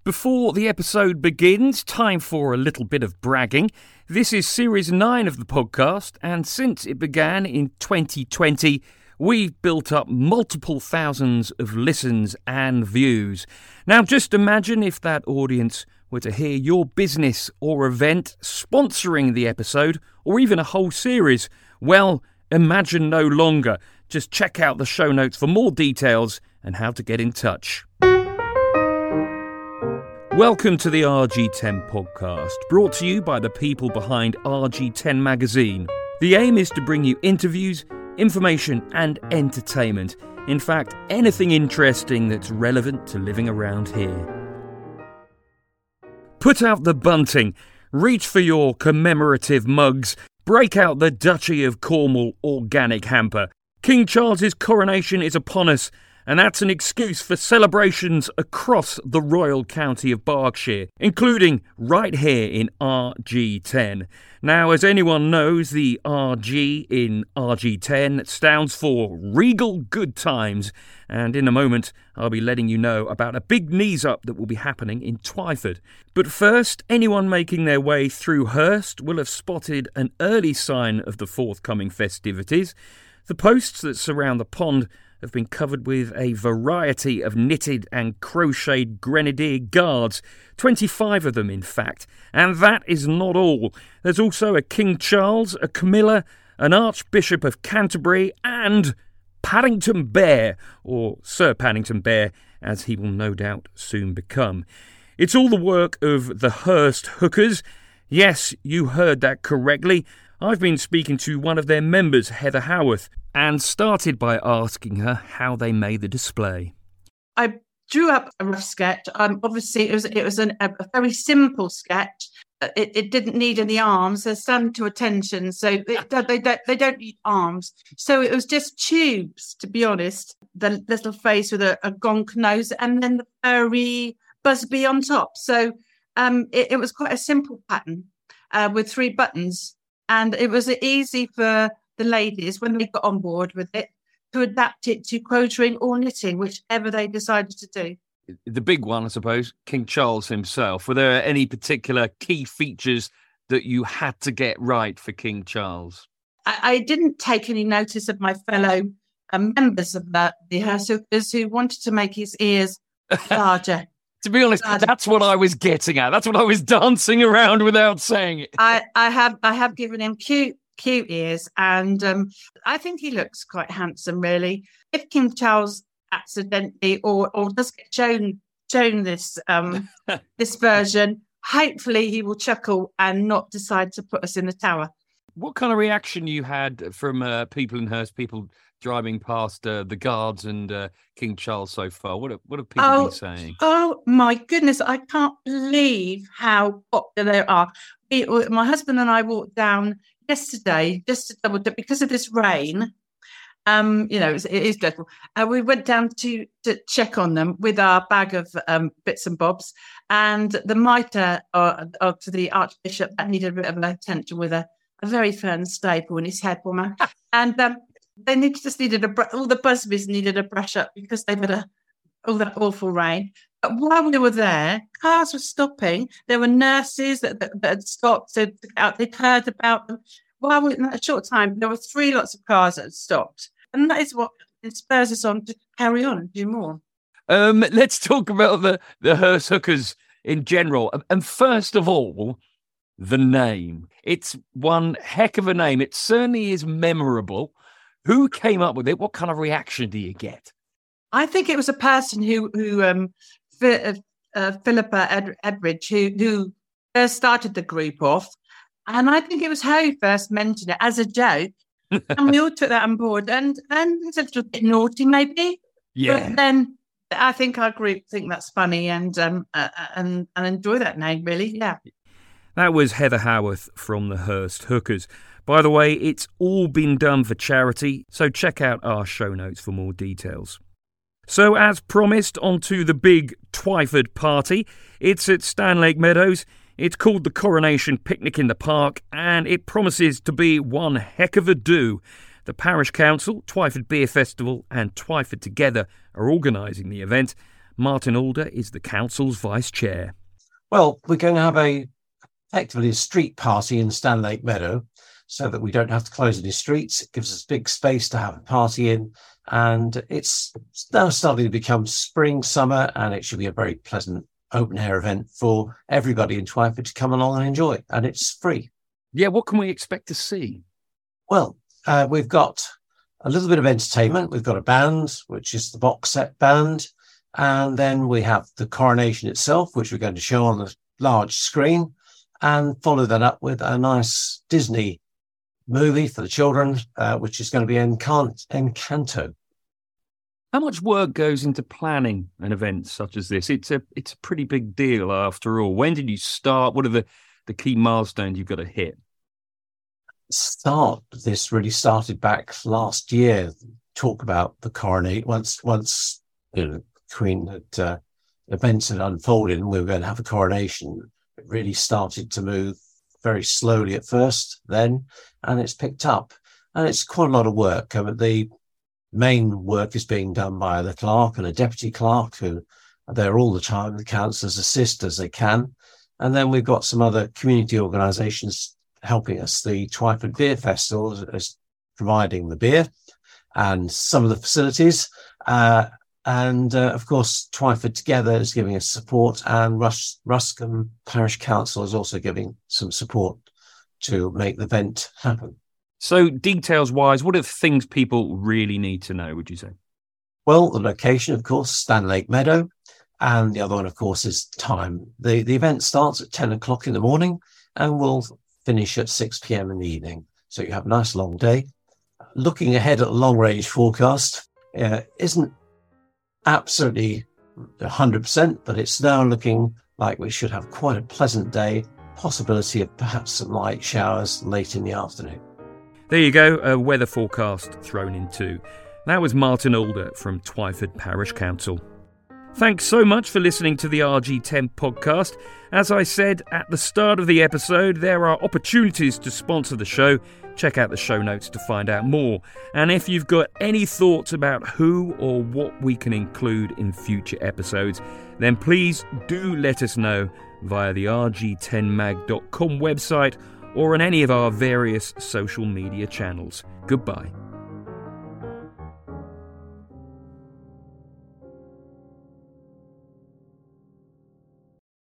Before the episode begins, time for a little bit of bragging. This is Series 9 of the podcast, and since it began in 2020, we've built up multiple thousands of listens and views. Now, just imagine if that audience were to hear your business or event sponsoring the episode, or even a whole series. Well, imagine no longer. Just check out the show notes for more details and how to get in touch. Welcome to the RG10 podcast, brought to you by the people behind RG10 magazine. The aim is to bring you interviews, information and entertainment. In fact, anything interesting that's relevant to living around here. Put out the bunting, reach for your commemorative mugs, break out the Duchy of Cornwall organic hamper. King Charles's coronation is upon us, and that's an excuse for celebrations across the royal county of Berkshire, including right here in RG10. Now, as anyone knows, the RG in RG10 stands for Regal Good Times, and in a moment I'll be letting you know about a big knees up that will be happening in Twyford. But first, anyone making their way through Hurst will have spotted an early sign of the forthcoming festivities. The posts that surround the pond have been covered with a variety of knitted and crocheted grenadier guards, 25 of them in fact. And that is not all. There's also a King Charles, a Camilla, an Archbishop of Canterbury and Paddington Bear, or Sir Paddington Bear, as he will no doubt soon become. It's all the work of the Hurst Hookers. Yes, you heard that correctly. I've been speaking to one of their members, Heather Howarth, and started by asking her how they made the display. I drew up a rough sketch. Obviously, it was a very simple sketch. It didn't need any arms. They're standing to attention, so they don't need arms. So it was just tubes, to be honest. The little face with a gonk nose, and then the furry Busby on top. So it was quite a simple pattern with 3 buttons. And it was easy for the ladies, when they got on board with it, to adapt it to quilting or knitting, whichever they decided to do. The big one, I suppose, King Charles himself. Were there any particular key features that you had to get right for King Charles? I didn't take any notice of my fellow members of the Hursthookers who wanted to make his ears larger. To be honest, that's what I was getting at. That's what I was dancing around without saying it. I have given him cute ears, and I think he looks quite handsome, really. If King Charles accidentally or does get shown this this version, hopefully he will chuckle and not decide to put us in the tower. What kind of reaction you had from people in Hurst, people driving past the guards and King Charles so far? What have people been saying? Oh my goodness, I can't believe how popular they are. My husband and I walked down yesterday just to double check because of this rain. It is dreadful. We went down to check on them with our bag of bits and bobs, and the mitre to the Archbishop that needed a bit of attention with a very firm staple in his head, woman. And they needed all the Busbys needed a brush up because they've had all that awful rain. But while we were there, cars were stopping. There were nurses that had stopped. So they'd heard about them. In that short time, there were 3 lots of cars that had stopped. And that is what inspires us on to carry on and do more. Let's talk about the Hurst Hookers in general. And first of all, the name. It's one heck of a name. It certainly is memorable. Who came up with it? What kind of reaction do you get? I think it was a person who Philippa Edridge, who first started the group off. And I think it was her who first mentioned it as a joke. And we all took that on board. And it's a little bit naughty, maybe. Yeah. But then I think our group think that's funny and enjoy that name, really. Yeah. That was Heather Howarth from the Hurst Hookers. By the way, it's all been done for charity, so check out our show notes for more details. So as promised, onto the big Twyford party. It's at Stanlake Meadows. It's called the Coronation Picnic in the Park, and it promises to be one heck of a do. The Parish Council, Twyford Beer Festival and Twyford Together are organising the event. Martin Alder is the council's vice chair. Well, we're going to have effectively a street party in Stanlake Meadow so that we don't have to close any streets. It gives us big space to have a party in. And it's now starting to become spring, summer, and it should be a very pleasant open-air event for everybody in Twyford to come along and enjoy. And it's free. Yeah, what can we expect to see? Well, we've got a little bit of entertainment. We've got a band, which is the box set band. And then we have the coronation itself, which we're going to show on the large screen, and follow that up with a nice Disney movie for the children, which is going to be Encanto. How much work goes into planning an event such as this? It's a pretty big deal after all. When did you start? What are the key milestones you've got to hit? This really started back last year. Talk about the coronation. Once Queen had events had unfolded and we were going to have a coronation, it really started to move very slowly at first then, and it's picked up. And it's quite a lot of work. The main work is being done by the clerk and a deputy clerk who are there all the time. The councillors assist as they can. And then we've got some other community organisations helping us. The Twyford Beer Festival is providing the beer and some of the facilities. And of course, Twyford Together is giving us support, and Ruscombe Parish Council is also giving some support to make the event happen. So details-wise, what are the things people really need to know, would you say? Well, the location, of course, Stanlake Meadow. And the other one, of course, is time. The event starts at 10 o'clock in the morning and will finish at 6 p.m. in the evening. So you have a nice long day. Looking ahead at the long-range forecast isn't absolutely 100%, but it's now looking like we should have quite a pleasant day. Possibility of perhaps some light showers late in the afternoon. There you go, a weather forecast thrown in too. That was Martin Alder from Twyford Parish Council. Thanks so much for listening to the RG10 podcast. As I said at the start of the episode, there are opportunities to sponsor the show. Check out the show notes to find out more. And if you've got any thoughts about who or what we can include in future episodes, then please do let us know via the rg10mag.com website or on any of our various social media channels. Goodbye.